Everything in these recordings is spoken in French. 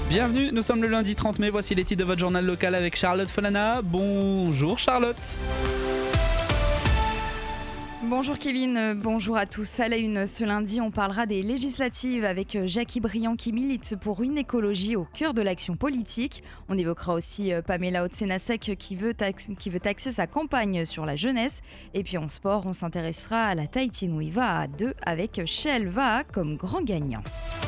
Bienvenue, nous sommes le lundi 30 mai, voici les titres de votre journal local avec Charlotte Folana. Bonjour Charlotte. Bonjour Kevin, bonjour à tous. À la une, ce lundi, on parlera des législatives avec Jackie Briand qui milite pour une écologie au cœur de l'action politique. On évoquera aussi Pamela Otsenasek qui veut taxer sa campagne sur la jeunesse. Et puis en sport, on s'intéressera à la Tahiti Nui Va'a 2 avec Shell Va'a comme grand gagnant.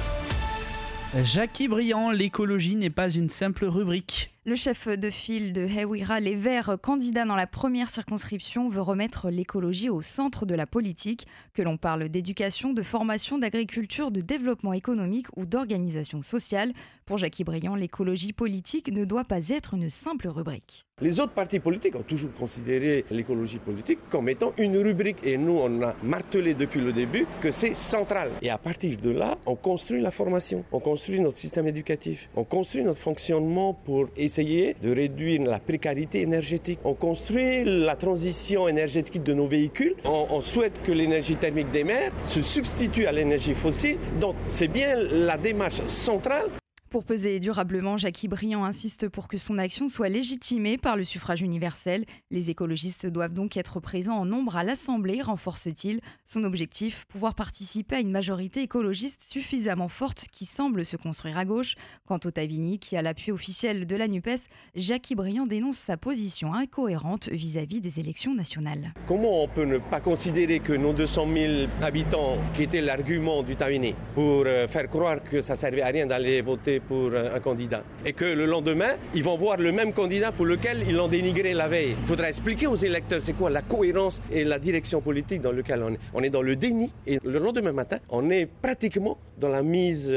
Jackie Briand, l'écologie n'est pas une simple rubrique. Le chef de file de Hewira, les Verts, candidat dans la première circonscription, veut remettre l'écologie au centre de la politique. Que l'on parle d'éducation, de formation, d'agriculture, de développement économique ou d'organisation sociale. Pour Jackie Briand, l'écologie politique ne doit pas être une simple rubrique. Les autres partis politiques ont toujours considéré l'écologie politique comme étant une rubrique. Et nous, on a martelé depuis le début que c'est central. Et à partir de là, on construit la formation, on construit notre système éducatif, on construit notre fonctionnement pour essayer de réduire la précarité énergétique. On construit la transition énergétique de nos véhicules. On souhaite que l'énergie thermique des mers se substitue à l'énergie fossile. Donc, c'est bien la démarche centrale. Pour peser durablement, Jackie Briand insiste pour que son action soit légitimée par le suffrage universel. Les écologistes doivent donc être présents en nombre à l'Assemblée, renforce-t-il. Son objectif, pouvoir participer à une majorité écologiste suffisamment forte qui semble se construire à gauche. Quant au Tavini, qui a l'appui officiel de la NUPES, Jackie Briand dénonce sa position incohérente vis-à-vis des élections nationales. Comment on peut ne pas considérer que nos 200 000 habitants, qui était l'argument du Tavini, pour faire croire que ça ne servait à rien d'aller voter pour un candidat. Et que le lendemain, ils vont voir le même candidat pour lequel ils l'ont dénigré la veille. Il faudra expliquer aux électeurs c'est quoi la cohérence et la direction politique dans laquelle on est. On est dans le déni et le lendemain matin, on est pratiquement dans la mise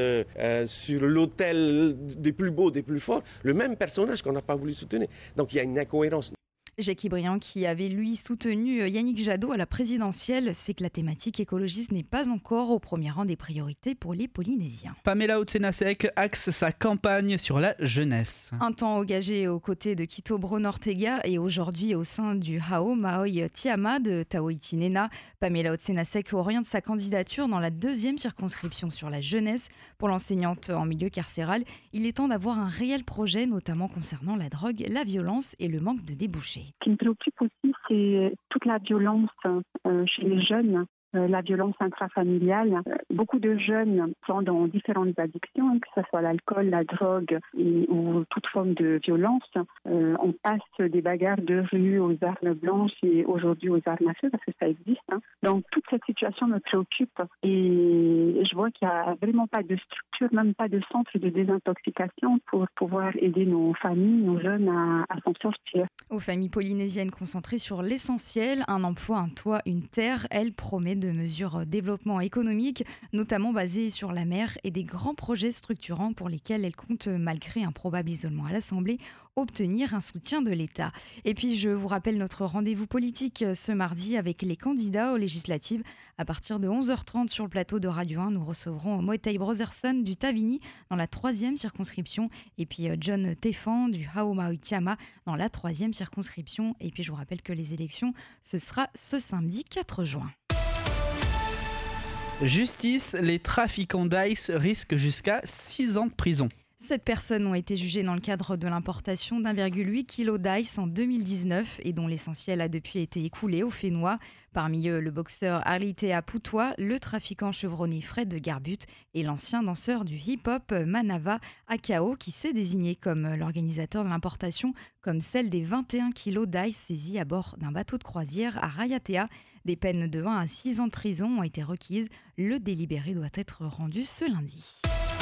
sur l'autel des plus beaux, des plus forts, le même personnage qu'on n'a pas voulu soutenir. Donc il y a une incohérence. Jackie Briand, qui avait lui soutenu Yannick Jadot à la présidentielle, sait que la thématique écologiste n'est pas encore au premier rang des priorités pour les Polynésiens. Pamela Otsenasek axe sa campagne sur la jeunesse. Un temps engagé aux côtés de Kito Brono-Ortega et aujourd'hui au sein du Hao Maoi Tiama de Taoiti Nena, Pamela Otsenasek oriente sa candidature dans la deuxième circonscription sur la jeunesse. Pour l'enseignante en milieu carcéral, il est temps d'avoir un réel projet, notamment concernant la drogue, la violence et le manque de débouchés. Ce qui me préoccupe aussi, c'est toute la violence chez les jeunes. La violence intrafamiliale. Beaucoup de jeunes sont dans différentes addictions, que ce soit l'alcool, la drogue ou toute forme de violence. On passe des bagarres de rue aux armes blanches et aujourd'hui aux armes à feu parce que ça existe. Donc toute cette situation me préoccupe et je vois qu'il n'y a vraiment pas de structure, même pas de centre de désintoxication pour pouvoir aider nos familles, nos jeunes à s'en sortir. Aux familles polynésiennes concentrées sur l'essentiel, un emploi, un toit, une terre, elle promet de mesures développement économique, notamment basées sur la mer et des grands projets structurants pour lesquels elle compte, malgré un probable isolement à l'Assemblée, obtenir un soutien de l'État. Et puis je vous rappelle notre rendez-vous politique ce mardi avec les candidats aux législatives. À partir de 11h30 sur le plateau de Radio 1, nous recevrons Moetai Brotherson du Tavini dans la 3e circonscription et puis John Tefan du Hao Maui Tiama dans la 3e circonscription. Et puis je vous rappelle que les élections, ce sera ce samedi 4 juin. Justice, les trafiquants d'ice risquent jusqu'à 6 ans de prison. 7 personnes ont été jugées dans le cadre de l'importation d'1,8 kg d'ice en 2019 et dont l'essentiel a depuis été écoulé au Fénois. Parmi eux, le boxeur Arlitea Poutois, le trafiquant chevronné Fred Garbut et l'ancien danseur du hip-hop Manava Akao qui s'est désigné comme l'organisateur de l'importation comme celle des 21 kg d'ice saisis à bord d'un bateau de croisière à Raiatea. Des peines de 1 à 6 ans de prison ont été requises. Le délibéré doit être rendu ce lundi.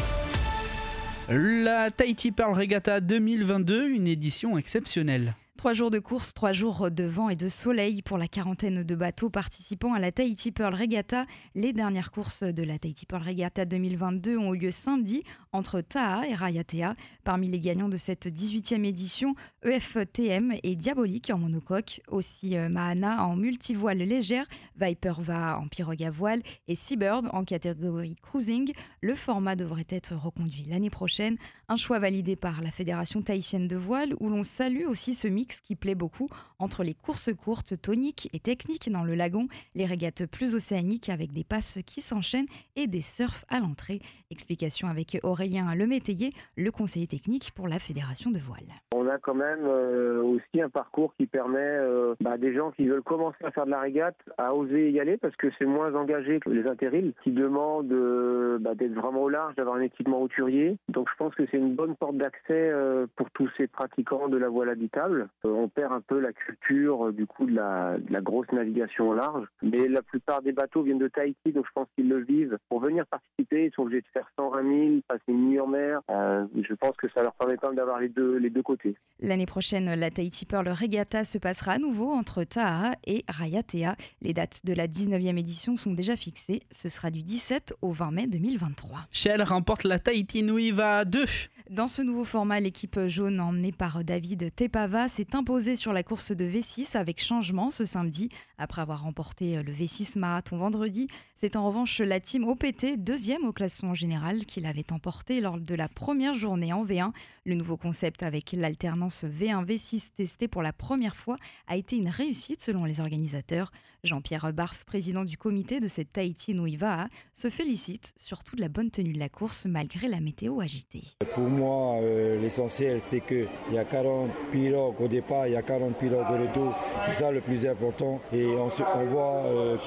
La Tahiti Pearl Regatta 2022, une édition exceptionnelle. 3 jours de course, 3 jours de vent et de soleil pour la quarantaine de bateaux participant à la Tahiti Pearl Regatta. Les dernières courses de la Tahiti Pearl Regatta 2022 ont eu lieu samedi entre Taha et Raiatea. Parmi les gagnants de cette 18e édition, EFTM et Diabolique en monocoque, aussi Mahana en multivoile légère, Viper Va en pirogue à voile et Seabird en catégorie cruising. Le format devrait être reconduit l'année prochaine. Un choix validé par la Fédération tahitienne de voile où l'on salue aussi ce mix mix qui plaît beaucoup entre les courses courtes, toniques et techniques dans le lagon, les régates plus océaniques avec des passes qui s'enchaînent et des surfs à l'entrée. Explication avec Aurélien Lemétayer, le conseiller technique pour la Fédération de voile. On a quand même aussi un parcours qui permet des gens qui veulent commencer à faire de la régate à oser y aller parce que c'est moins engagé que les intérims qui demandent d'être vraiment au large, d'avoir un équipement hauturier. Donc je pense que c'est une bonne porte d'accès pour tous ces pratiquants de la voile habitable. On perd un peu la culture du coup de la grosse navigation au large. Mais la plupart des bateaux viennent de Tahiti, donc je pense qu'ils le vivent. Pour venir participer, ils sont obligés de faire 120 000, passer une nuit en mer. Je pense que ça leur permet quand même d'avoir les deux côtés. L'année prochaine, la Tahiti Pearl Regatta se passera à nouveau entre Taha et Raiatea. Les dates de la 19e édition sont déjà fixées. Ce sera du 17 au 20 mai 2023. Shell remporte la Tahiti Nui Va 2. Dans ce nouveau format, l'équipe jaune emmenée par David Tepava s'est imposée sur la course de V6 avec changement ce samedi. Après avoir remporté le V6 marathon vendredi, c'est en revanche la team OPT, deuxième au classement général, qui l'avait emporté lors de la première journée en V1. Le nouveau concept avec l'alternance V1-V6 testé pour la première fois a été une réussite selon les organisateurs. Jean-Pierre Barf, président du comité de cette Tahiti Nui Va, se félicite surtout de la bonne tenue de la course malgré la météo agitée. Pour moi, l'essentiel, c'est qu'il y a 40 pirogues au départ, il y a 40 pirogues au retour. C'est ça le plus important. Et on voit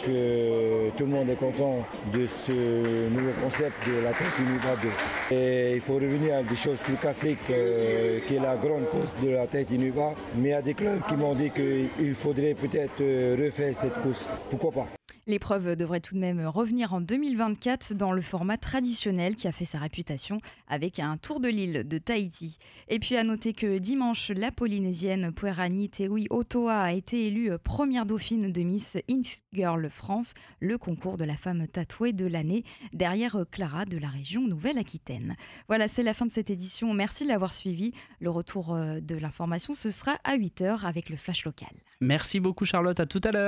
que tout le monde est content de ce nouveau concept de la Tahiti Nui Va 2. Et il faut revenir à des choses plus classiques qui est la grande course de la Tahiti Nui Va. Mais il y a des clubs qui m'ont dit qu'il faudrait peut-être refaire cette course. Pourquoi pas ? L'épreuve devrait tout de même revenir en 2024 dans le format traditionnel qui a fait sa réputation avec un tour de l'île de Tahiti. Et puis à noter que dimanche, la Polynésienne Puerani Tehui Otoa a été élue première dauphine de Miss Ink Girl France, le concours de la femme tatouée de l'année, derrière Clara de la région Nouvelle-Aquitaine. Voilà, c'est la fin de cette édition. Merci de l'avoir suivi. Le retour de l'information, ce sera à 8h avec le Flash Local. Merci beaucoup Charlotte, à tout à l'heure.